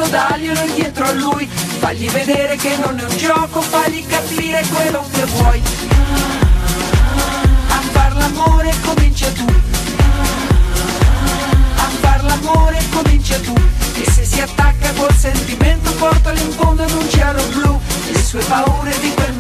sentimento, daglielo indietro a lui. Fagli vedere che non è un gioco, fagli capire quello che vuoi. A far l'amore comincia tu. A far l'amore comincia tu. E se si attacca col sentimento, portalo in fondo ad un cielo blu. Le sue paure di quel